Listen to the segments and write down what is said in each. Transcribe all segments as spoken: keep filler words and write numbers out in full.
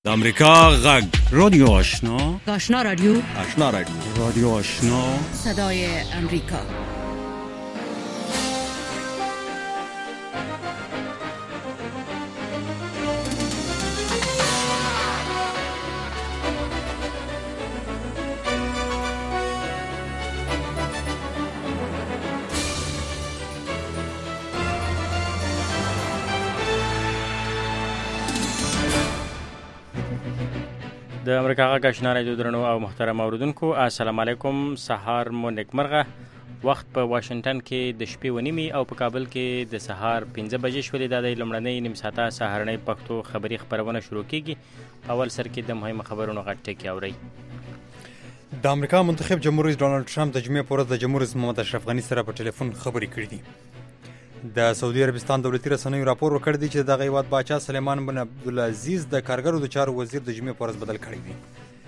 د امریکا غږ رادیو آشنا آشنا رادیو آشنا رادیو رادیو آشنا صدای امریکا. د امریکا غږ آشنا رادیو درنو او محترم اوریدونکو، السلام علیکم. سهار مو نیکمرغه. وخت په واشنگټن کې د شپې و نیمې او په کابل کې د سهار پنځه بجې شولې. دا د لومړنۍ نیم ساعته سهارنۍ پښتو خبري خبرونه شروع کیږي. په اول سر کې د مهمو خبرونو غټ ټکی اورئ. د امریکا منتخب جمهور رئیس ډونالد ټرمپ د جمعې په ورځ د جمهور رئیس محمد اشرف غني سره په ټلیفون خبرې کړې دي. د سعودي عربستان دولتي رسنیو راپور ورکړی دی چې دغه هیواد باچا سلیمان بن عبدالعزیز د کارګرو د چارو وزیر د جمعې په ورځ بدل کړی دی.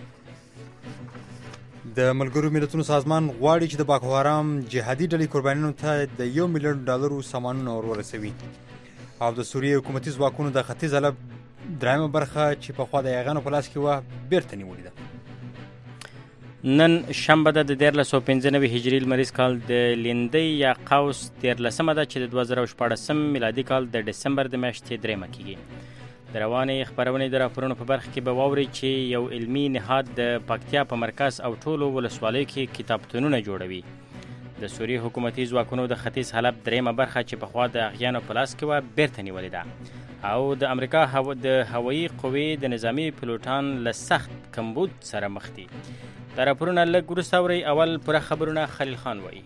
د ملګرو ملتونو سازمان غواړي چې د باکو حرام جهادي ډلې قربانیانو ته د یو میلیون ډالرو سامانونه ورورسوي. او د سوریې حکومتي ځواکونو د ختیځ حلب درېیمه برخه چې پخوا د یاغانو په لاس کې وه بیرته نیولې ده. نن شنبه ده د دیارلس سوه پنځه نوي هجري لمریز کال د لیندۍ یا قوس دیارلسمه ده چې د دوه زره شپاړسم میلادي کال د ډسمبر د میاشتې درېیمه کېږي. د روانې خپرونې د راپورونو په برخه کې به واورئ چې یو علمي نهاد د پکتیا په مرکز او ټولو ولسوالیو کې کتابتونونه جوړوي. د سوریې حکومتي ځواکونو د ختیځ حلب درېیمه برخه چې پخوا د اغیانو په لاس کې وه بیرته نیولې ده. او د امریکا هو د هوایي قوې د نظامي پیلوټان له سخت کمبود سره مخ دي. دا راپورونه لږ وروسته اورئ. اول پوره خبرونه خلیل خان وایي.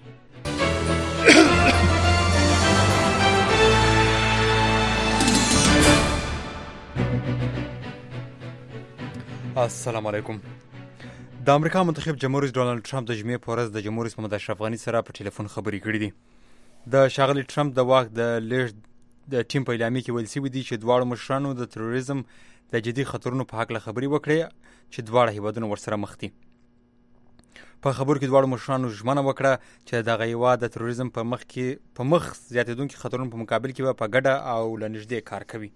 السلام علیکم. د امریکا منتخب جمهور رئیس ډونالد ټرمپ د جمعې په ورځ د جمهور رئیس محمد اشرف غني سره په ټلیفون خبرې کړې دي. د ښاغلي ټرمپ د واک د لیږد د ټیم په اعلامیه کې ویل شوي دي چې دواړو مشرانو د تروریزم د جدي خطرونو په هکله خبرې وکړې چې دواړه هیوادونه ورسره مخ دي. په خبرو کې دواړو مشرانو ژمنه وکړه چې دغه هیواد د تروریزم په مخ کې په مخ زیاتېدونکي خطرونو په مقابل کې به په ګډه او له نږدې کار کوي.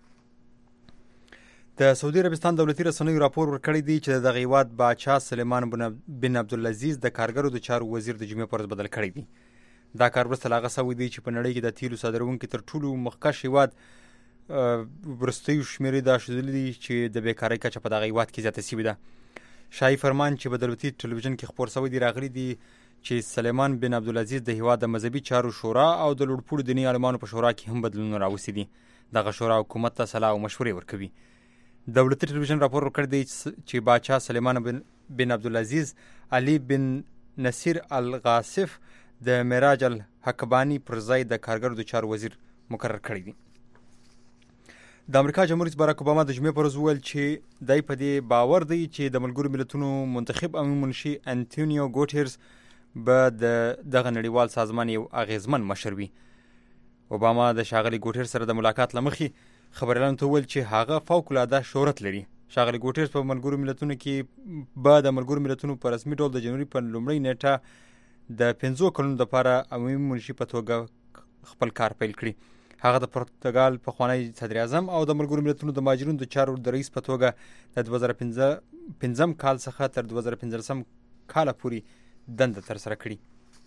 د سعودي عربستان دولتي رسنیو راپور ورکړی دی چې دغه هیواد باچا سلیمان بن عبدالعزیز د کارګرو د چارو وزیر د جمعې په ورځ بدل کړی دی. دا کار وروسته له هغه سوی دی چې په نړۍ کې د تیلو صادروونکي تر ټولو مخکښ هیواد وروستیو شمېرې دا ښودلي دي چې د بیکارۍ کچه په دغه هیواد کې زیاته شوې ده. شاهي فرمان چې په دولتي ټلویزیون کې خپور شوی دی راغلی دی چې سلیمان بن عبدالعزیز د هیواد د مذهبي چارو شورا او د لوړپوړو دیني عالمانو په شورا کې هم بدلونونه راوستي دي. دغه شورا حکومت ته صلاح او مشورې ورکوي. دولتي ټلویزیون راپور ورکړی دی چې باچا سلیمان بن, بن عبدالعزیز علي بن نصیر الغاصف د معراج الحکبانی پر ځای د کارګرو د چارو وزیر مقرر کړی دی. د امریکا جمهور رئیس باراک اوباما د جمعې پر ورځ وویل چې دی په دې باور دی چې د ملګرو ملتونو منتخب عمومي منشي انټونیو ګوټیرز به د دغه نړیوال سازمان یو اغیزمن مشر وي. اوباما د ښاغلي ګوټیرز سره د ملاقات له مخې خبریالانو ته وویل چې هغه فوق العاده شهرت لري. ښاغلي ګوټیرز په ملګرو ملتونو کې به د ملګرو ملتونو په رسمي ډول د جنوري په لومړۍ نیټه د پنځو کلونو دپاره عمومي منشي په توګه خپل کار پیل کړي. هغه د پرتګال پخوانی صدر اعظم او د ملګرو ملتونو د مهاجرینو د چارو د رئیس په توګه د دوه زره پنځم کال څخه تر دوه زره پنځلسم کاله پورې دنده ترسره کړي.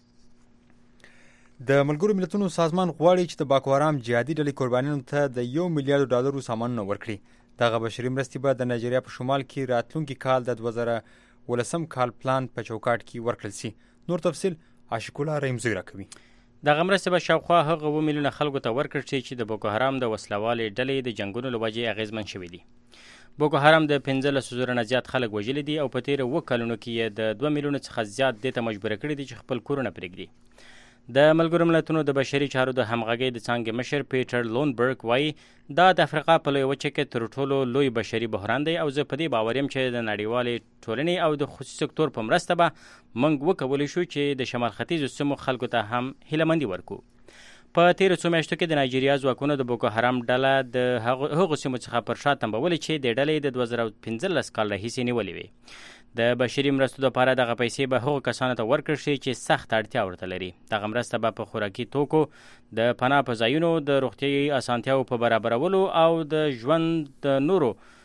د ملګرو ملتونو سازمان غواړي چې د باکو حرام جهادي ډلې قربانیانو ته د یو میلیارډ ډالرو سامانونه ورکړي. دغه بشري مرستې به د نایجیریا په شمال کې راتلونکي کال د دوه زره ولسم کال پلان په چوکاټ کې ورکړل شي. نور تفصیل عاشق الله رحیمزی راکوي. دغه مرستې به شاوخوا هغه اووه میلیونه خلکو ته ورکړل شي چې د بوکو حرام د وسلوالې ډلې د جنګونو له وجې اغېزمن شوي دي. بوکو حرام د پنځلسو زره نه زیات خلک وژلي دي او په تېرو اووه کلونو کې یې د دوه میلیونو څخه زیات دې ته مجبوره کړي دي چې خپل کورونه پرېږدي. د ملګرو ملتونو د بشري چارو د همغږۍ د څانګې مشر پیټر لونبرګ وایي دا د افریقا په لویه وچه کې تر ټولو لوی بشري بحران دی او زه په دې باور یم چې د نړیوالې ټولنې او د خصوصي سکتور په مرسته به موږ وکولی شو چې د شمال ختیځو سیمو خلکو ته هم هیلهمندي ورکو. په تېرو څو میاشتو کې د نایجیریا ځواکونو د بوکو حرام ډله د هغو سیمو څخه پر شا تمبولې چې د ډلې د دوه زره پنځلس کال راهیسې نیولې وې. د بشري مرستو لپاره دغه پیسې به هغو کسانو ته ورکړل شي چې سخت اړتیا ورته لري. دغه مرسته به په خوراکي توکو، د پناه په ځایونو، د روغتیايي اسانتیاو په برابرولو او د ژوند د نورو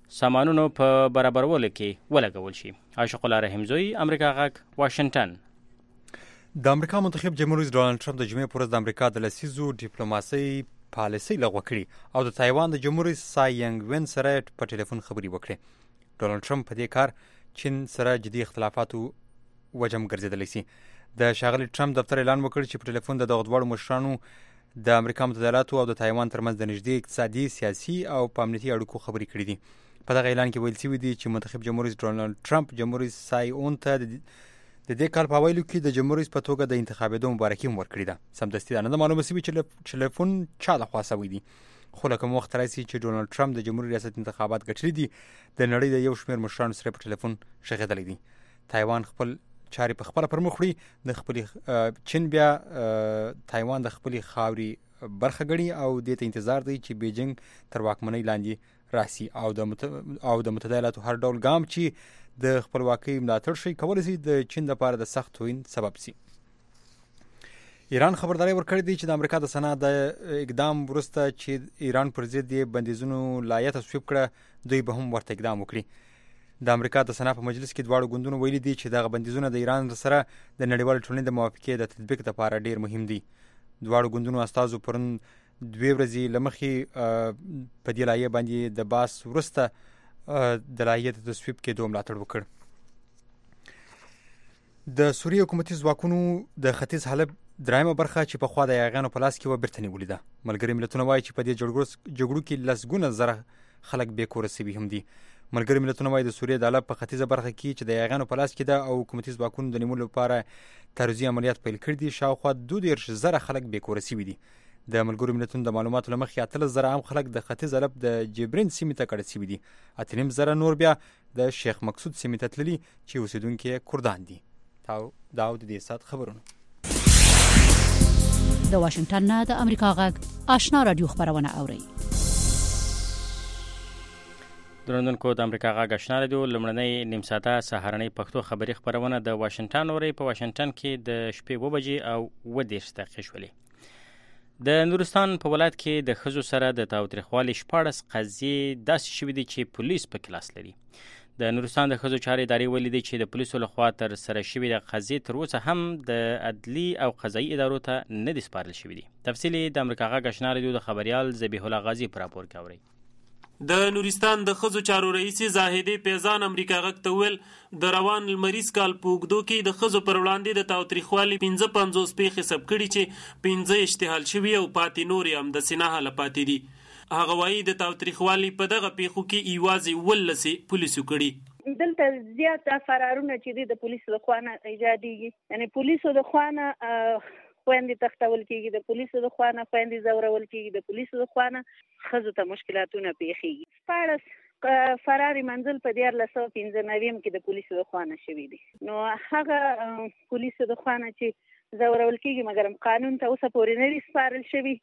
سامانونو په برابرولو کې ولګول شي. عاشق الله رحیمزوی، امریکا غږ، واشنگټن. د امریکا منتخب جمهور رئیس ډونالد ټرمپ د جمعې په ورځ د امریکا د لسیزو ډیپلوماسۍ پالیسۍ لغوه کړي او د تایوان د جمهور رئیس سای ینګ وین سره په ټلیفون خبرې وکړې. ډونالد ټرمپ په دې کار چین سره جدي اختلافاتو وجم ګرځېدلی سي. د ښاغلي ټرمپ دفتر اعلان وکړ چې په ټلیفون د دغه دواړو مشرانو د امریکا متحده ایالاتو او د تایوان ترمنځ د نږدې اقتصادي، سیاسي او په امنیتي اړیکو خبرې کړې دي. په دغه اعلان کې ویل شوي دي چې منتخب جمهور رئیس ډونالد ټرمپ جمهور رئیس سای اون ته د دې کال په اوایلو کې د جمهور رئیس په توګه د انتخابېدو مبارکي هم ورکړې ده. سمدستي دا نه ده معلومه شوې چې ټلیفون چا لخوا شوی دي، خو له کوم وخت راسي چې ډونالد ټرمپ د جمهوري ریاست انتخابات ګټلي دي، د نړۍ د یو شمېر مشرانو سره په ټلیفون شغېدلی دي. تایوان خپل چارې په خپله پر مخ وړي، د خپلې چین بیا تایوان د خپلې خاورې برخه ګڼي او دې ته انتظار دی چې بیجینګ تر واکمنۍ لاندې راسي او د او د متحده ایالاتو هر ډول ګام چې د خپلواکۍ ملاتړ شي کولی شي د چین لپاره د سخت توهین سبب شي. ایران خبرداری ورکړې دی چې د امریکا د سنا د اقدام وروسته چې ایران پر ضد یې بندیزونو لایحه تصویب کړه، دوی به هم ورته اقدام وکړي. د امریکا د سنا په مجلس کې دواړو ګوندونو ویلي دي چې دغه بندیزونه د ایران سره د نړیوالې ټولنې د موافقې د تطبیق لپاره ډیر مهم دي. دواړو ګوندونو استازو پرون دوې ورځې له مخکې په دې لایحه باندې د باس وروسته د لایحې د تصویب کېدو ملاتړ وکړ. د سوریې حکومتي ځواکونو د ختیځ حلب درېیمه برخه چې پخوا د یاغیانو په لاس کې وه بېرته نیولې ده. ملګري ملتونه وایي چې په دې جګړو کې لسګونه زره خلک بې کوره سوي هم دي. ملګري ملتونه وایي د سوریې د حلب په ختیځه برخه کې چې د یاغیانو په لاس کې ده او حکومتي ځواکونو د نیولو لپاره تعرضي عملیات پیل کړي دي، شاوخوا دوه دېرش زره خلک بې کوره سوي دي. د ملګرو ملتونو د معلوماتو له مخې اتلس زره عام خلک د ختیځ حلب د جبرین سیمې ته کډه سوي دي، اته نیم زره نور بیا د شیخ مقصود سیمې ته تللي چې اوسېدونکي کردان دي. دا د دې ساعت خبرونه. د واشنگټن نه د امریکا غږ آشنا رادیو خبرونه اوري. درنوونکو د امریکا غږ آشنا رادیو لمړنۍ نیم ساعته سهارنۍ پښتو خبري خبرونه د واشنگټن اوري. په واشنگټن کې د شپې اوه بجې او اوه دېرش دقیقې شولې. د نورستان په ولایت کې د ښځو سره د تاوتریخوالي شپاړس قضیې داسې شوي دي چې پولیس په کې لاس لري. د نورستان د ښځو چارې ادارې ویلي دي چې د پولیسو لخوا تر سره شوي د قضیې تر اوسه هم د عدلي او قضایي ادارو ته نه دي سپارل شوي دي. تفصیل د امریکا غږ آشنا رادیو د خبریال ذبیح الله غازي په راپور کې اورئ. د نورستان د ښځو چارو رئیس زاهدې پیزان امریکا غږ ته ویل د روان لمریز کال په اوږدو کې د ښځو پر وړاندې د تاوتریخوالي پنځه پنځوس پیښې ثبت کړي چې پنځه اشتعال شوي او پاتې نورې همداسې نه حاله پاتې دي. هغه وایي د تاوتریخوالي په دغه پیښو کې یوازې ولسې پولیسو کړي. دلته زیاته فرارونه چې د پولیسو د خوا نه ایجادېږي، یعنې پولیسو د خوا نه خویندې تښتول کېږي، د پولیسو د خوا نه خویندې ځورول کېږي، د پولیسو د خوا نه ښځو ته مشکلاتونه پیښېږي. شپاړس فراري منزل په دیارلس سوه پنځه نویم کې د پولیسو د خوا نه شوي دي. نو هغه پولیسو د خوا نه چې ځورول کېږي مګر قانون ته اوسه پورې نه دي سپارل شوي،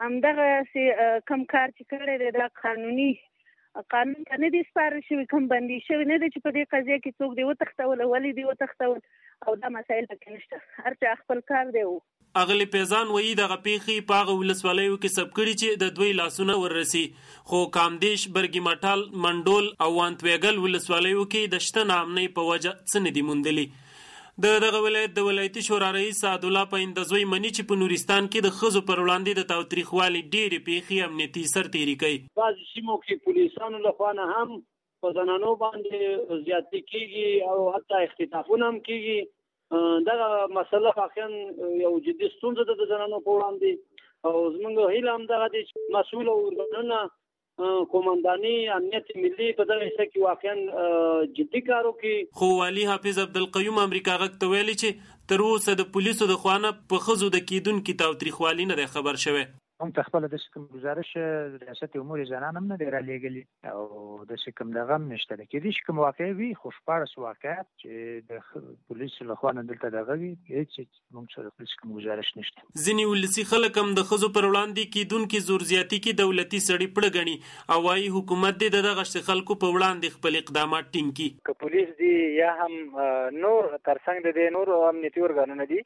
همدغسې کم کار چې کړی دی دا قانوني قانون ته نه دي سپارل شوي، کوم بندي شوي نه دی چې په دې قضیه کې څوک دی وتښتول، ولې دی وتښتول او دا مسایل پکې نشته، هر چا خپل کار دی. اغلی پیزان وایي دغه پیښې په هغه ولسوالیو کې ثبت کړي چې د دوی لاسونه وررسي، خو کامدیش، برګي مټال، منډول او وانتویګل ولسوالیو کې د شته ناامنۍ په وجه څه نه دي موندلي. د دغه ولایت د ولایتي شورا رئیس سعدالله پایندزوی مني چې په نورستان کې د ښځو پر وړاندې د تاوتریخوالي ډېرې پیښې امنیتي سرتېري کوي. بعضې سیمو کې پولیسانو لخوا نه هم په زنانو باندې زیاتې کېږي او حتی اختطافونه هم کېږي. دغه مسله واقعا یو جدي ستونزه ده د زنانو په وړاندې او زموږ هیله همدغه دی چې مسؤله ارګانونه، قومنداني، امنیت ملي په دغه حصه کې واقعا جدي کار وکړي. خو والي حافظ عبدالقیوم امریکا غږ ته ویلي چې تر اوسه د پولیسو د خوا نه په ښځو د کیدونکي تاوتریخوالي نه دی خبر شوی. هم ته خپله داسې کوم ګزارش ریاست امور زنان هم نه دی رالیږلي او داسې کوم دغه هم نشته. کېدای شي کوم واقع وي، خو شپاړس واقعات چې د پولیسو لخوا نه دلته دغه وي، هېڅ موږ سره داسې کوم ګزارش نشته. ځینې ولسي خلک هم د ښځو پر وړاندې کیدونکي زور زیاتي کې دولتي سړي پړه ګڼي او وایي حکومت دې د دغه خلکو په وړاندې خپل اقدامات ټینګ کړي. که پولیس دي یا هم نور ترڅنګ د دې نور امنیتي ارګانونه دي،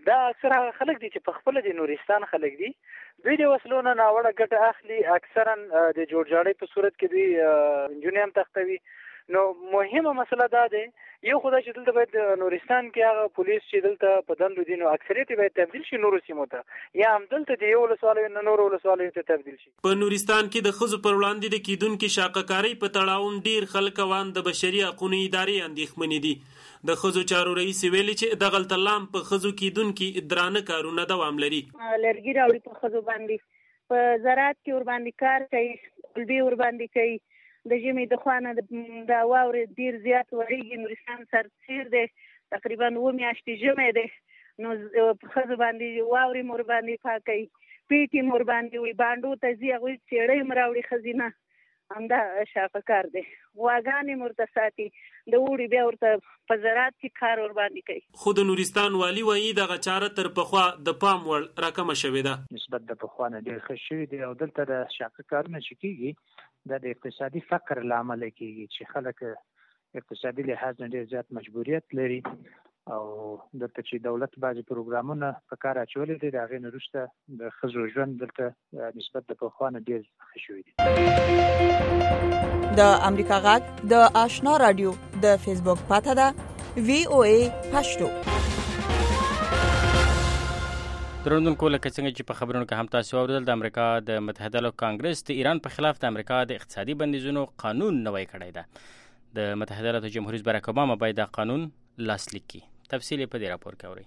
دا اکثر هغه خلک دي چې په خپل د نورستان خلک دي، دوی د وسلو نه ناوړه ګټه اخلي، اکثرا د جوړجاړي په صورت کې دوی انجونې هم تختوي. نو مهمه مسله دا ده یو خدای چې دلته باید نورستان کې هغه پولیس چې دلته په دندو دي نو اکثریت باید تبدیل شي نورو سیمو ته، یا هم دلته د یو ولسوالیو نه نورو ولسوالیو ته تبدیل شي. په نورستان کې د ښځو پر وړاندې د کیدونکو شاقهکارۍ په تړاو ډیر خلک وان د بشري حقوقو ادارې اندېښمنې دي. د ښځو چارو رئیس ویلي چې د غلطلام په ښځو کیدونکو درانه کارونه دوام لري. لرګي راوړي په ښځو باندې، په زراعت کې ور باندې کار کوي، قلبي ور باندې کوي. د ژمي د خوانه د واورې ډیر زیات وریږي، نورستان سرسیر دی، تقریبا اووه میاشتې ژمی دی، نو په ښځو باندې واورې مور باندې پاکوي، پیټي مور باندې وي، بانډو ته ځي هغوی څېړۍ م راوړي ښځینه، همدا شاقه کار دی. غواګانې مور ته ساتي، د اوړي بیا ورته په زراعت کې کار ور باندې کوي. خو د نورستان والي وایي دغه چاره تر پخوا د پام وړ راکمه شوې ده. نسبت د پخوا نه ډېر ښه شوي دي او دلته د شاقه کارونه چې کېږي دا د اقتصادي فقر له امله کېږي چې خلک اقتصادي لحاظ نه ډېر زیات مجبوریت لري او دلته چې دولت بعضې پروګرامونه په کار اچولي دي د هغې نه وروسته د ښځو ژوند دلته نسبت د پخوا نه ډېر ښه شوي دي. د امریکا غږ د آشنا رادیو د فیسبوک پاته ده وی او ای پښتو. درنوونکو لکه څنګه چې په خبرونو کې هم تاسو اوریدل، د امریکا د متحده ایالاتو کانګرس د ایران په خلاف د امریکا د اقتصادي بندیزونو قانون نوی کړی ده. د متحده ایالاتو جمهور رئیس باراک اوباما باید دا قانون لاسلیک کړي. تفصیل په دې راپور کې اورئ.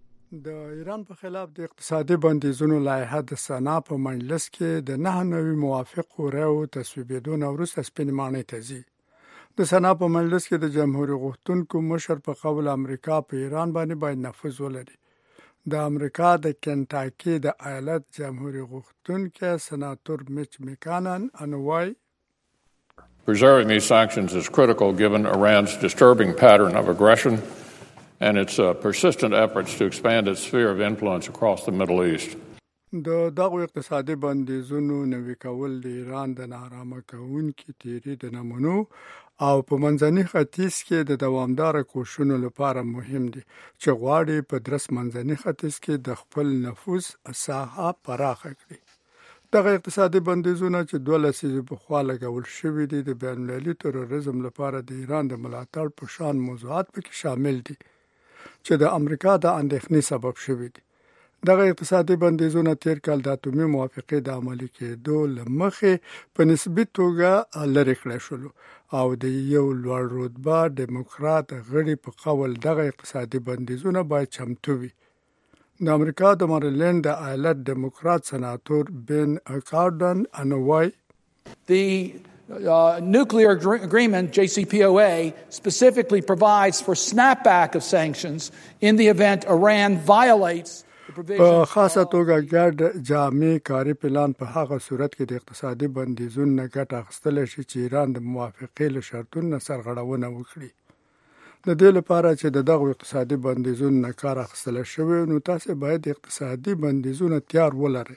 د ایران په خلاف د اقتصادي بندیزونو لایحه د سنا په مجلس کې د نه نوي موافقو رایو تصویبېدو نه وروسته سپینې ماڼۍ ته ځي. د سنا په مجلس کې د جمهوریت غوښتونکو مشر په قول امریکا په ایران باندې باید نفوذ ولري. د امریکا د کنټاکي د ایالت جمهوریت غوښتونکي سناتور میچ میکانن انوای Preserving these sanctions is critical given Iran's disturbing pattern of aggression and its uh, persistent efforts to expand its sphere of influence across the Middle East. د دغو اقتصادي بندیزونو نوي کول د ایران د نارامه کوونکي تیري د نمونو او په منځني ختیځ کې د دوامدار کوششونو لپاره مهم دي چې غواړي په درس منځني ختیځ کې د خپل نفوذ ساحه پراخه کړي. دغه اقتصادي بندیزونه چې دوه لسیزې پخوا لګول شوي دي د بین المللي تروریزم لپاره د ایران د ملاتړ په شان موضوعات پکې شامل دي چې د امریکا د اندېښنې سبب شوي دي. دغه اقتصادي بندیزونه تیر کال د اتومي موافقې د عملي کېدو له مخې په نسبي توګه لرې کړل شول او د یو لوړ رتبه ډیموکرات غړي په قول دغه اقتصادي بندیزونه باید چمتو وي. د امریکا د مریلند د ایالت ډیموکرات سناتور بن کارډن انوای The uh, nuclear agreement, J C P O A, specifically provides for snapback of sanctions in the event Iran violates په خاصه توګه ګډ جامع کاري پلان په هغه صورت کې د اقتصادي بندیزونو نه ګټه اخیستل شي چې ایران د موافقې له شرطونو سرغړونه وکړي. د دې لپاره چې د دغه اقتصادي بندیزونو نه کار اخیستل شوی نو تاسو باید اقتصادي بندیزونه تیار ولرئ.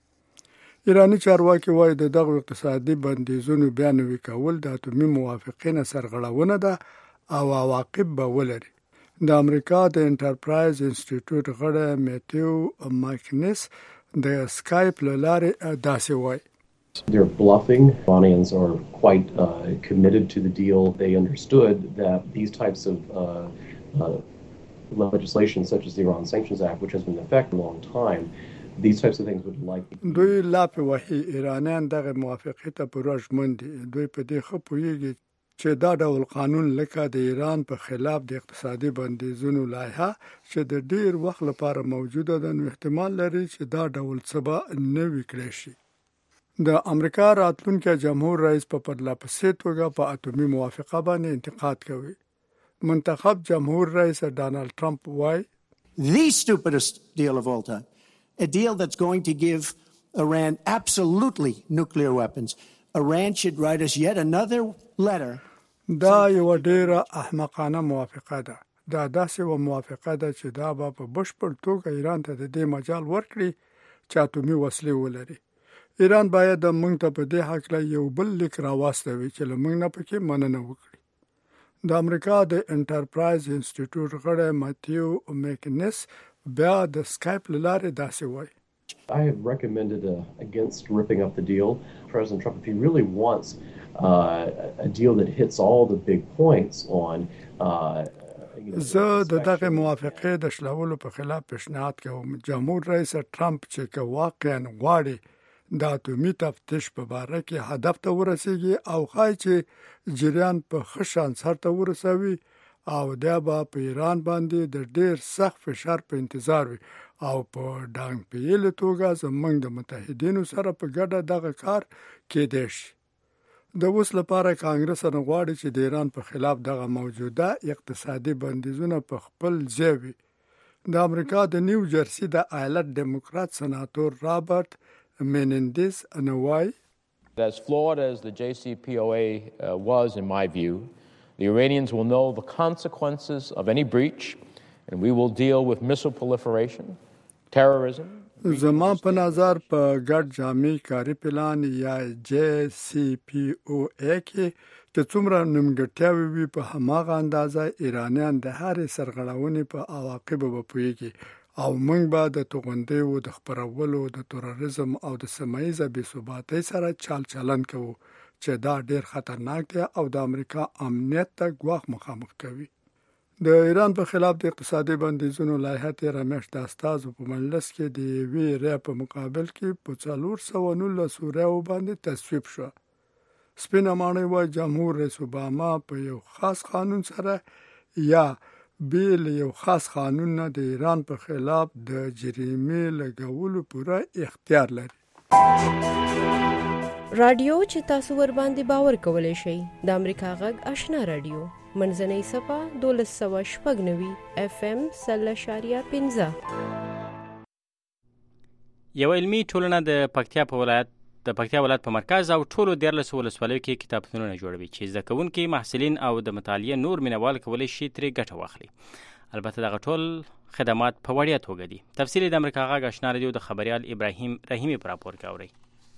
ایرانی چارواکي وایي د دغه اقتصادي بندیزونو بیا نوي کول د اتومي موافقې نه سرغړونه ده او عواقب به ولري. د امریکا د انټرپرایز انسټیټیوټ غړی میتیو ماکنس د سکایپ له لارې داسې وایي. They're bluffing. Iranians are quite uh, committed to the deal. They understood that these types of uh, uh, legislation, such as the Iran Sanctions Act, which has been in effect a long time, these types of things would likely... دوی لاپې وهي ایرانیان دغه موافقې ته پوره ژمن دي. دوی په دې ښه پوهېږي چې دا ډول قانون لکه د ایران په خلاف د اقتصادي بندیزونو لایحه چې د ډیر وخت لپاره موجوده ده نو احتمال لري چې دا ډول څه به نه وي کړی شي. د امریکا راتلونکی جمهور رئیس په پرله پسې توګه په اتومي موافقه باندې انتقاد کوي. منتخب جمهور رئیس ډانلډ ټرمپ وایي The stupidest deal of all time. A deal that's going to give Iran absolutely nuclear weapons. Iran should write us yet another letter. دا یو ډیره احمقانه موافقه ده. دا داسې و موافقه ده چې دا به په بشپړ توګه ایران ته د دې مجال ورکړي چې اتومي وسلې ولري. ایران باید موږ ته په دې هکله یو بل لیک راواستوي چې له موږ نه پکې مننه وکړي. د امریکا د انټرپرایز انسټیټیوټ غړی ماتیو میکنس بیا د سکایپ لاره داسې وای. I have recommended uh, against ripping up the deal. President Trump, if he really wants uh, a deal that hits all the big points on uh, زه د دغه موافقه د شلولو په خلاف پیشنهاد کوم. جمهور رئیس ټرمپ چې که واقعا غواړي د اتومي تفتیش په باره کې هدف ته ورسیږي او خای چې جریان په ښه شان سرته ورسوي او دا به په ایران باندې د ډیر سخت فشار په انتظار وي او په ډانګ پیل توګه زمونږ د متحدینو سره په ګډه دغه کار کېدای شي. د اوس لپاره کانګرس نه غواړي چې د ایران په خلاف دغه موجوده اقتصادي بندیزونه په خپل ځای وي. د امریکا د نیو جرسي د ایالت ډیموکرات سناتور رابرټ مینندز انوای As flawed as the J C P O A uh, was, in my view, the Iranians will know the consequences of any breach, and we will deal with missile proliferation, terrorism. زما په نظر په ګډ جامع کاری پلان یا جی سی پی او ای کې چې څومره نیمګړتیاوې وي په هماغه اندازه ایرانیان د هرې سرغړونې په عواقبو به پوهیږي او موږ به د توغندیو د خپرولو د تروریزم او د سیمه ییزه بې ثباتۍ سره چال چلن کوو چې دا ډیر خطرناک دی او د امریکا امنیت ته ګواښ مخامخ کوي. د ایران په خلاف د اقتصادي بندیزونو لایحه تېره میاشت د استازو په مجلس کې د یوې رایې په مقابل کې په څلور سوه نولس ریاو باندې تصویب شوه. سپینه ماڼۍ وایي جمهور رئیس اوباما په یو خاص قانون سره یا بیل یو خاص قانون نه د ایران په خلاف د جریمې لګولو پوره اختیار لري. رادیو چې تاسو ور باندې باور کولای شئ د امریکا غږ آشنا رادیو منځنۍ صفه دولس سوه شپږ نوي اف ام سل اشاریه پنځه. یو علمي ټولنه د پکتیا په ولایت د پکتیا ولایت په مرکز او ټولو دیارلسو ولسوالیو کې کتابتونونه جوړوي چې زده کوونکي محصلین او د مطالعې نور مینوال کولی شي ترې ګټه واخلي. البته دغه ټول خدمات په وړیا توګه دي. تفصیل د امریکا غږ آشنا رادیو د خبریال ابراهیم رحیمي پر راپور کې اورئ.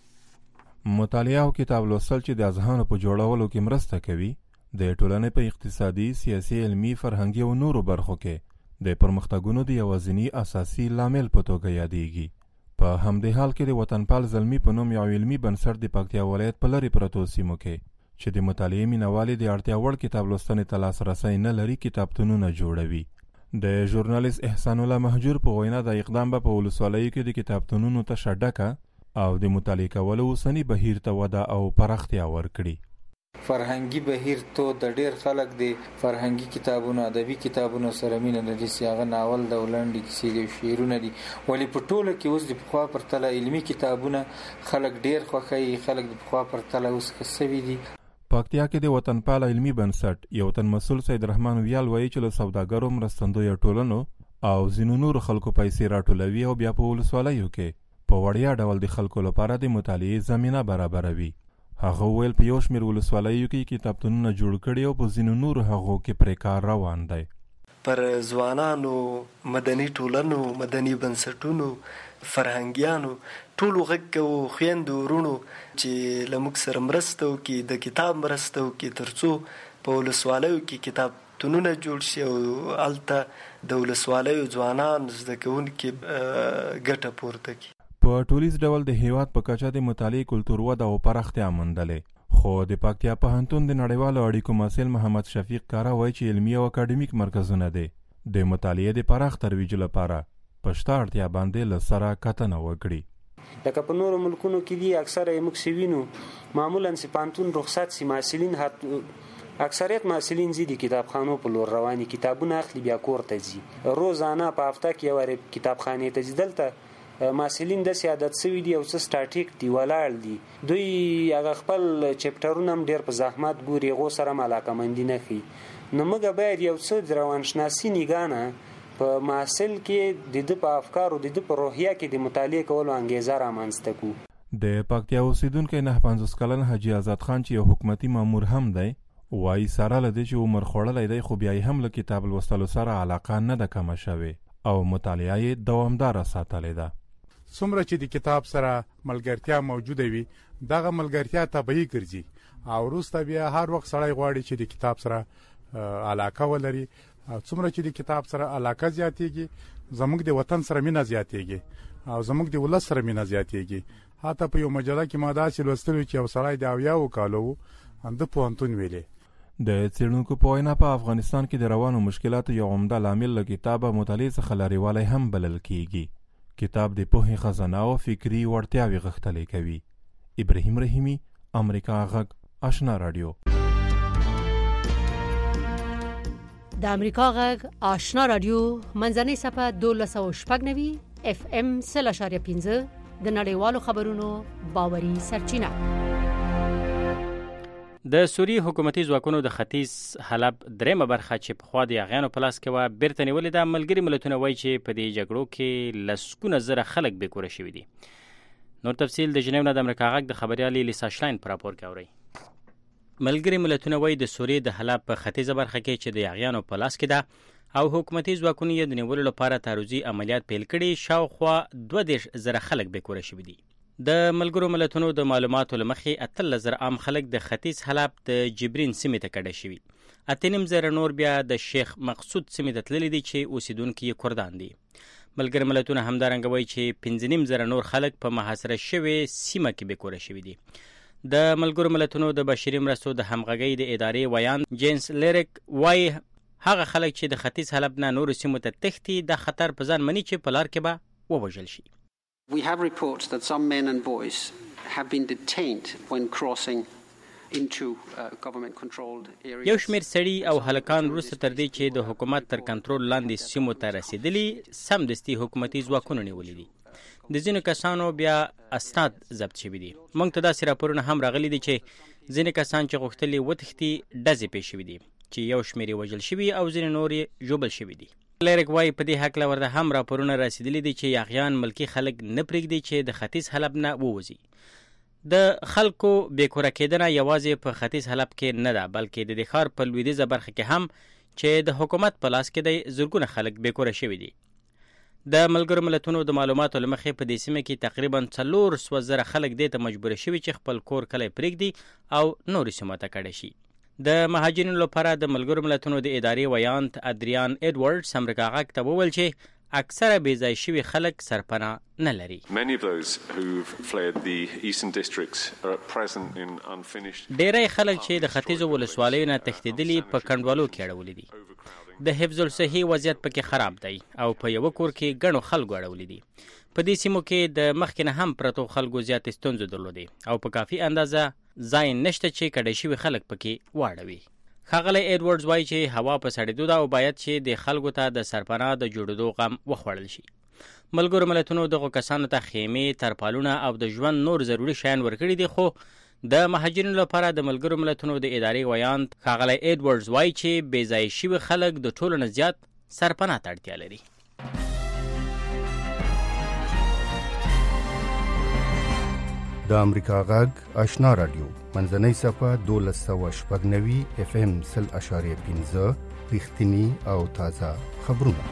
مطالعه او کتاب لوستل چې د اذهانو په جوړولو کې مرسته کوي د ټولنې په اقتصادي، سیاسي، علمي، فرهنګي او نورو برخو کې د پرمختګونو د یوازینی اساسي لامل په توګه یادېږي. په همدې حال کې د وطنپال زلمي په نوم یو علمي بنسټ د پکتیا ولایت په لرې پرتو سیمو کې چې د مطالعې مینوالې د اړتیا وړ کتاب لوستنې ته لاسرسی نه لري کتابتونونه جوړوي. د ژورنالیست احسان الله مهجور په وینا د اقدام به په ولسوالیو کې د کتابتونونو تشه ډکه او د مطالعې کولو اوسني بهیر ته وده او پراختیا ورکړي. فرهنګي بهیر ته د ډیر خلک د فرهنګي کتابونو ادبي کتابونو سره مینه لري. هغه ناول د ولنډ کیسې دي شعرونه دي ولی په ټوله کې اوس د پخوا پر تله علمي کتابونه خلک ډیر خوښوي. خلک د پخوا پر تله اوس کسوي دي. پکتیا کې د وطنپال علمي بنسټ یو تن مسؤل سید رحمان ویال وایي چې له سوداګرو مرستندویه ټولنو او ځینو نورو خلکو پیسې راټولوي او بیا په ولسوالیو کې په وړیا ډول د خلکو لپاره د مطالعې زمینه برابروي. هغه ویل په یو شمېر ولسوالیو کې کتابتونونه جوړ کړي او په ځینو نورو هغو کې پرې کار روان دی. پر ځوانانو، مدني ټولنو، مدني بنسټونو، فرهنګیانو ټولو غږ کوو، خویندو ورونو چې له موږ سره مرسته وکړي، د کتاب مرسته وکړي تر څو په ولسوالیو کې کتابتونونه جوړ شي او هلته د ولسوالیو ځوانان زده کوونکي ګټه پورته کړي. په ټولیز ډول د هیواد په کچه د مطالعې کلتور وده او پراختیا موندلې، خو د پکتیا پوهنتون د نړیوالو اړیکو مسؤل محمد شفیق کاره وایي چې علمي او اکاډمیک مرکزونه دي د مطالعې د پراخ ترویج لپاره په شته اړتیا باندې له سره کتنه وکړي. لکه په نورو ملکونو کې دي اکثره یې موږ سوینو معمولا چې پوهنتون رخصت سي محصلین اکثریت محصلین زی دي کتابخانو په لور رواني کتابونه اخلي بیا کور ته ځي. روزانه په هفته کې یو وارې کتابخانې ته ځي. دلته محصلین داسې عادت سوي دي او څه سټاټیک دي ولاړ دي. دوی هغه خپل چپټرونه هم ډېر په زحمت ګوري، هغو سره هم علاقهمندي نه ښيي. نو موږ باید یو څه د روانشناسي نګاه په محصل کې د ده په افکارو د ده په روحیه کې د مطالعې کولو انګیزه رامنځته کړو. د پکتیا اوسیدونکی نه پنځوس کلن حاجي آزاد خان چې یو حکومتي مامور هم دی وایي سره له دې چې عمر خوړلی دی خو بیا یې هم له کتاب لوستلو سره علاقه نه ده کمه شوې او مطالعه یې دوامداره ساتلې ده. څومره چې د کتاب سره ملګرتیا موجوده وي دغه ملګرتیا طبیعي ګرځي او وروسته بیا هر وخت سړی غواړي چې د کتاب سره علاقه ولري او څومره چې د کتاب سره علاقه زیاتېږي زموږ د وطن سره مینه زیاتېږي او زموږ د ولس سره مینه زیاتېږي. حتی په یو مجله کې ما داسې لوستلو چې یو سړی د اویاوو کالو و د پوهنتون ویلې. د څېړونکو په وینا په افغانستان کې د روانو مشکلاتو یو عمده لامل له کتابه مطالعې څخه لرېوالی هم بلل کیږي. کتاب د پوهې خزانه او فکري وړتیاوې غښتلې کوي. ابراهیم رحیمي، امریکا غږ، آشنا رادیو. د امریکا غږ آشنا رادیو منځنۍ صفحه دولس سوه شپږ نوي اف ام سل اشاریه پنځه د نړیوالو خبرونو باوري سرچینه. د سوریې حکومتي ځواکونو د ختیځ حلب درېمه برخه چې پخوا د یاغیانو په لاس کې وه بیرته نیولې ده. ملګري ملتونه وایي چې په دې جګړو کې لسګونه زره خلک بېکوره شوي دي. نور تفصیل د ژنیو نه د امریکا غږ د خبریالې لیسا شلاین په راپور کې اورئ. ملګري ملتونه وایي د سوریې د حلب په ختیځه برخه کې چې د یاغیانو په لاس کې ده او حکومتي ځواکونو یې د نیولو لپاره تعرضي عملیات پیل کړي، شاوخوا دوه دېرش زره خلک بېکوره شوي دي. د ملګرو ملتونو د معلوماتو له مخې اتلس زره عام خلک د ختیځ حلب د جبرین سیمې ته کډه شوي. اته نیم زره نور بیا د شیخ مقصود سیمې ته تللي دي چې اوسیدونکي یې کردان دي. ملګري ملتونه همدارنګه وایي چې پنځه نیم زره نور خلک په محاصره شوې سیمه کې بېکوره شوي دي. د ملګرو ملتونو د بشري مرستو د همغږۍ د ادارې ویان جینس لیرک وایي هغه خلک چې د ختیځ حلب نه نورو سیمو ته تښتي د خطر په ځان مني چې په لار کې به ووژل شي. We have reports that some men and boys have been detained when crossing into uh, government controlled areas. یو شمېر سړي او هلکان وروسته تر دې چې د حکومت تر کنټرول لاندې سیمو ته رسېدلي سمدستي حکومتي ځواکونو نیولي دي. د ځینو کسانو بیا اسناد ضبط شوي دي. موږ ته داسې راپورونه هم راغلي دي چې ځینې کسان چې غوښتلي وتښتي ډزې پېښ شوي دي چې یو شمېر یې وژل شوي او ځینې نور یې ژوبل شوي دي. لیرک وایي په دې هکله ورته هم راپورونه رسېدلي دي چې یاغیان ملکي خلک نه پرېږدي چې د ختیځ حلب نه ووځي. د خلکو بېکوره کېدنه یوازې په ختیځ حلب کې نه ده بلکې د دې ښار په لویدیځه برخه کې هم چې د حکومت په لاس کې دی زرګونه خلک بېکوره شوي دي. د ملګرو ملتونو د معلوماتو له مخې په دې سیمه کې تقریبا څلور سوه زره خلک دې ته مجبوره شوي چې خپل کور کلی پرېږدي او نورو سیمو ته کډه شي. د مهاجرینو لپاره د ملګرو ملتونو د ادارې ویانت ادریان ایډورډز امریکا غږ ته وویل چې اکثره بې ځای شوي خلک سرپناه نه لري. ډېری خلک چې د ختیځو ولسوالیو نه تښتېدلي په کنډوالو کې اړولي دي. د حفظ الصحي وضعیت پکې خراب دی او په یوه کور کې ګڼو خلکو اړولي دي. په دې سیمو کې د مخکې نه هم پرتو خلکو زیاتې ستونزې درلودې او په کافي اندازه ځای نشته چې کډه شوي خلک پکې واړوي. ښاغلی ایډورډز وایي چې هوا په سړېدو ده او باید چې د خلکو ته د سرپناه د جوړېدو غم وخوړل شي. ملګرو ملتونو دغو کسانو ته خیمې، ترپالونه او د ژوند نور ضروري شیان ورکړي دي، خو د مهاجرینو لپاره د ملګرو ملتونو د ادارې ویان ښاغلی ایډورډز وایي چې بې ځای شوي خلک د ټولو نه زیات سرپناه ته اړتیا لري. د امریکا غږ آشنا رادیو منځنۍ صفحه دولس سوه شپږ نوي اف ام سل اشاریه پنځه رښتیني او تازه خبرونه.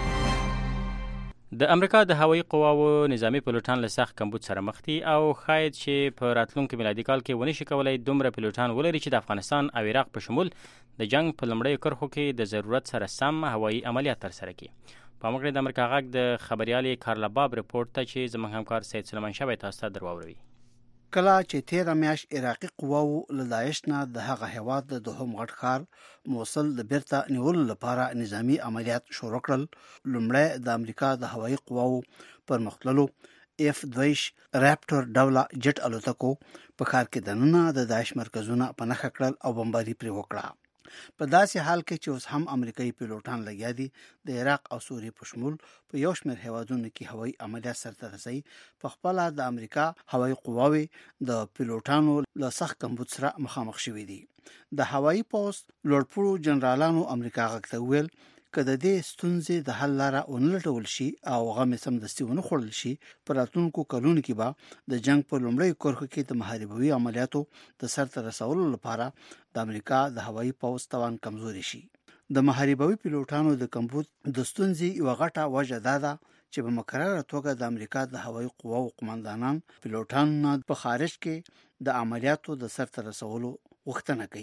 د امریکا د هوایي قواو نظامی پیلوټان له سخت کمبود سره مخ دي او ښاید چې په راتلونکي میلادي کال کې ونشي کولی دومره پیلوټان ولري چې د افغانستان او عراق په شمول د جنگ په لومړیو کرښو کې د ضرورت سره سم هوایي عملیات ترسره کړي. په موږ د امریکا غږ د خبریالې کارلا باب رپورټ ته چې زموږ همکار سید سلیمان شاه تاسو ته درواوروي. کله چې تیره میاشت عراقي قواو له داعش نه د هغه هیواد د دوهم غټ ښار موصل د بیرته نیولو لپاره نظامی عملیات شروع کړل، لومړی د امریکا د هوایي قواو پر مختللو اف دویش راپټور ډوله جټ الوتکو په ښار کې دننه د داعش مرکزونه په نښه کړل او بمباري پرې وکړه. په داسې حال کې چې اوس هم امریکایي پیلوټان لګیا دي د عراق او سوریې په شمول په یو شمېر هیوادونو کې هوایي عملیات سرته رسوي، په خپله د امریکا هوایي قواوې د پیلوټانو له سخت کمبود سره مخامخ شوي دي. د هوایي پوځ لوړپوړو جنرالانو امریکا غږ ته وویل که د دې ستونزې د حل لاره ونه لټول شي او غمې سمدستي ونه خوړل شي، په راتلونکو کلونو کې به د جنگ په لومړیو کرښو کې د محاربوي عملیاتو د سرته رسولو لپاره د امریکا د هوایي پوځ توان کمزوري شي. د محاربوي پیلوټانو د کمبود د ستونزې یوه غټه وجه دا ده چې په مکرره توګه د امریکا د هوایي قواو قماندانان پیلوټانو نه په خارج کې د عملیاتو د سرته رسولو غوښتنه کوي.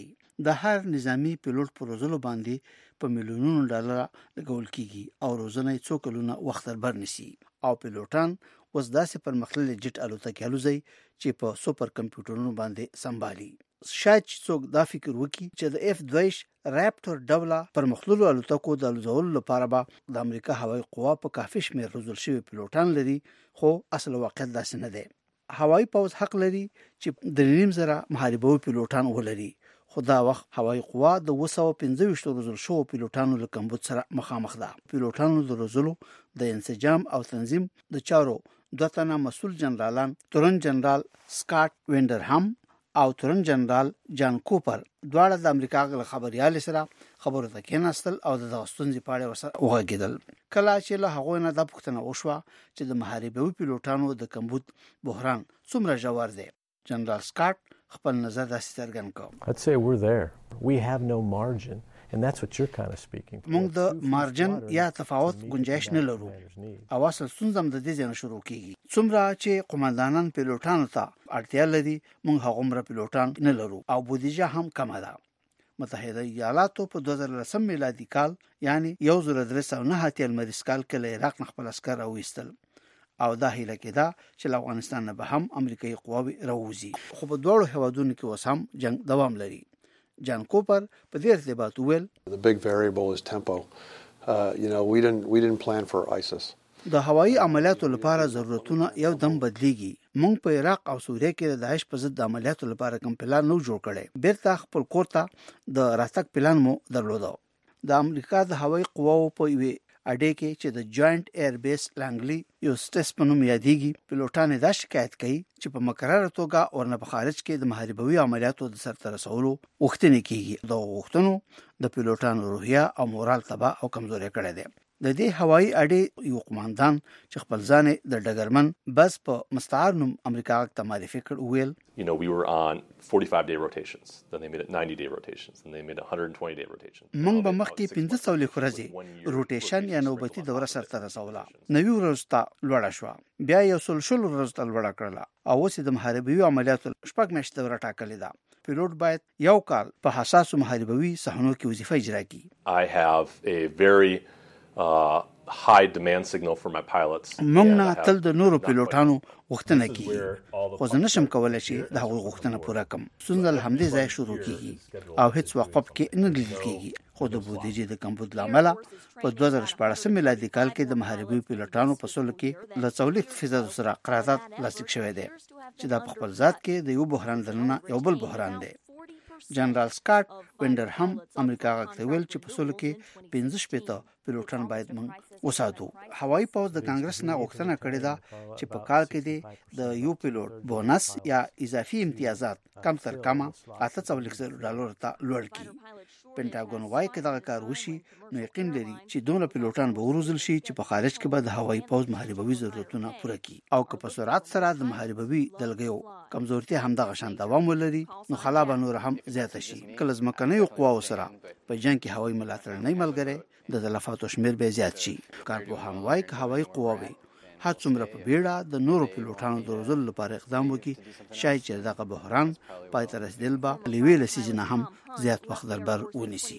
د هر نظامی پیلوټ پر روزلو باندې په میلیونونو ډالر لګول کیږي او روزنه څو کلونه وخت تر نسی او پیلوټان اوس داسې پرمختللي جټ الوتکې الوزي چې په سوپر کمپیوټرونو باندې سمبالي. شاید څوک دا فکر وکړي چې د اف دویش راپټور ډوله پرمختللو الوتکو د الوزولو لپاره به د امریکا هوایي قوا په کافي شمېر روزل شوي پیلوټان لري، خو اصل واقعیت داسې نه دی. هوایي پوځ حق لري چې د نیم زره محاربوي پیلوټان ولري، خو دا وخت هوایي قوا د اوه سوه پنځه ویشت روزل شوو پیلوټانو له کمبود سره مخامخ ده. پیلوټانو د روزلو د انسجام او تنظیم د چارو دوه تنه مسؤل جنرالان تورن جنرال سکاټ وینډرهام او تورن جنرال جان کوپر دواړه د امریکا غل خبريال سره خبرو ته کېناستل او د دغستونځي پاړې ورسره وغږیدل. کله چې له هغه نه د پښتنه وشوه چې د محاربوي پیلوټانو د کمبود بحران څومره ژور دی، جنرال سکاټ خپل نظر داسې څرګند کړ. I'd say we're there. We have no margin. And that's what you're kind of speaking. موږ د مارجن یا تفاوت گنجائش نه لرو او اصل ستونزه د دې ځای شروع کیږي. څومره چې قومندانان پیلوټانو ته اړتیا لري موږ هغه عمر پیلوټان نه لرو او بودیجه هم کمه ده. متحده ایالاتو په دوه زره لس میلادي کال یعنی یو زره درې سوه نه اتیا لمریز کال کې له عراق نه خپل عسکر راوېستل او دا هیله کېده چې له افغانستان نه به هم امریکایي قواوې راوځي، خو په دواړو هیوادونو کې اوس هم جنگ دوام لري. جان کوپر په دې ارتباط ویل The big variable is tempo. Uh, you know, we didn't we didn't plan for ISIS. د هوایي عملیاتو لپاره ضرورتونه یو دم بدلیږي. موږ په عراق او سوریه کې د داعش په ضد د عملیاتو لپاره کوم پلان نو جوړ کړی. بیرته خپل کور ته د راتګ پلان مو درلوده. د امریکا د هوایي قواو په وی اډې کې چې د جوائنٹ ایر بیس لانګلی یو سټس په نوم یادېږي، پیلوټان دا شکایت کوي چې په مقرره توګه ورنه په خارج کې د محاربوي عملیاتو د سرته رسولو غوښتنې کیږي. د غوښتنو د پیلوټانو روحیه او مورال تباہ او کمزوري کړی دی. د دې هوایي اډې یو قوماندان چې خپل ځان د ډګرمن بس په مستعار نوم امریکا ته معرفي کړ ویل You know, we were on forty-five day rotations, then they made it ninety day rotations, then they made one hundred twenty day rotations. موږ به مخکې پنځه سوه ورځې روټیشن یا نوبتي دوره سرته رسوله، نوي ورځ ته لوړه شوه، بیا یو سل شل ورځ ته لوړه کړله او اوس د محاربوي عملیاتو شپږ میاشتې دوره ټاکلې ده. پیلوټ باید یو کال په حساسو محاربوي صحنو کې وظیفه اجرا کړي. I have a very uh, high demand signal for my pilots. موږ نه تل د نورو پیلوټانو غوښتنه کیږي، خو زه نشم کولی چې د هغوی غوښتنه پوره کړم. ستونزه له همدې ځایه شروع کیږي او هیڅ وقفه پکې نه لیدل کیږي. خو د بودیجې د کمبود له امله په دوه زره شپاړسم میلادي کال کې د محاربوي پیلوټانو په سلو کې له څلوېښت فیصده سره قرارداد لاسلیک شوی دی چې دا په خپل ذات کې د یو بحران دننه یو بل بحران دی. جنرال سکاټ وینډرهام امریکا غوښتل ویل چې په سلو کې پنځه شپېته پیلوټان باید موږ وساتو. هوایي پوځ د کانګرس نه غوښتنه کړې ده چې په کال کې د یو پیلوټ بونس یا اضافي امتیازات کم تر کمه اته څلوېښت زره ډالر ته لوړ کړي. پینټاګون وايي چې دا کار وشي نو یقین لري چې دوه پیلوټان به وروزل شي چې په خارج کې به د هوایي پوځ محاربوي ضرورتونه پوره کړي او که په سرعت سره د محاربوي دلګیو کمزورتیا هم دغه شان دوام ولري نو خلا به نور هم زیاته شي. کله ځمکنیو قواو سره په جنگ کې هوایي ملاتړ نه ملګری د تلفاتو شمیر به زیات شي. کارپوهان وايي چې هوایي قواوي هر څومره په بیړه د نورو پیلوټانو د روزلو لپاره اقدام وکړي شاید چې دغه بحران پای ته رسیدل به لوی لسیزه هم زیات وخت دربر ونیسي.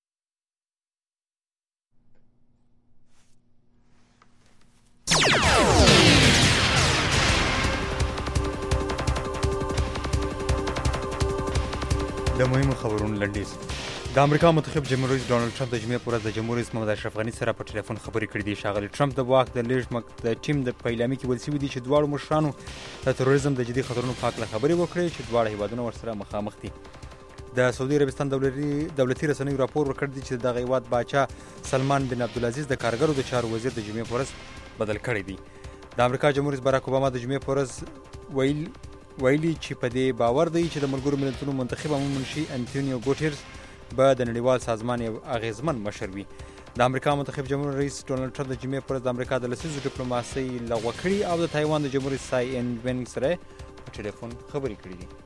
د مهمو خبرونو لنډیز. د امریکا منتخب جمهور رئیس ډانلډ ټرمپ د جمعې په ورځ د جمهور رئیس محمد اشرف غني سره په ټلیفون خبرې کړې دي. ښاغلي ټرمپ د واک د لیږد د ټیم د پیلامي کې ویل شوي دي چې دواړو مشرانو د تروریزم د جدي خطرونو په هکله خبرې وکړې چې دواړه هیوادونه ورسره مخامخ دي. د سعودي عربستان دولتي دولتي رسنیو راپور ورکړ دی چې دغه هیواد باچا سلمان بن عبدالعزیز د کارګرو د چارو وزیر د جمعې په ورځ بدل کړی دی. د امریکا جمهور رئیس باراک اوباما د جمعې په ورځ ویل ویلي چې په دې باور دی چې د ملګرو ملتونو منتخب عمومي منشي انټونیو ګوټیرز به د نړیوال سازمان یو اغیزمن مشر وي. د امریکا منتخب جمهور رئیس ډانلډ ټرمپ د جمعې په ورځ د امریکا د لسیزو ډیپلوماسۍ لغوه کړي او د تایوان د جمهور رئیس سای این وینګ سره په ټلیفون خبرې کړې دي.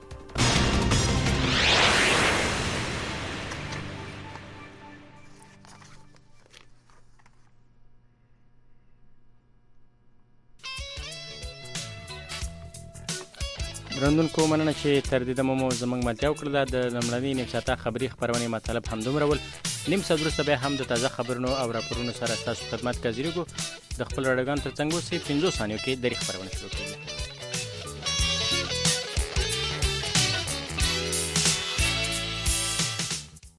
درندونکو مننه چې تر دې دمه مو زموږ ملتیا وکړله. د لومړنۍ نیم ساعته خبري خپرونې مطالب همدومره ول. نیم ساعت وروسته بیا هم د تازه خبرونو او راپورونو سره ستاسو خدمت کې حاضرېږو. د خپل راډیوګانو تر څنګ اوسئ. پنځو ثانیو کې درې خپرونه شروع کړئ.